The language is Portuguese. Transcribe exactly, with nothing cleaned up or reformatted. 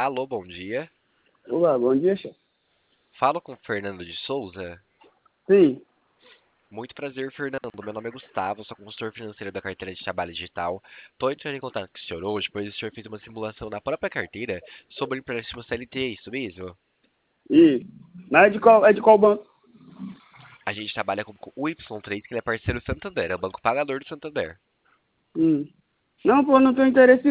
Alô, bom dia. Olá, bom dia, chefe. Falo com Fernando de Souza. Sim, Muito prazer, Fernando. Meu nome é Gustavo, sou consultor financeiro da carteira de trabalho digital. Estou entrando em contato com o senhor hoje, pois o senhor fez uma simulação na própria carteira sobre o empréstimo C L T, isso mesmo? e mas é de qual, é de qual banco? A gente trabalha com o Y três, que ele é parceiro do Santander, é o banco pagador do Santander. Hum. Não, pô, não tenho interesse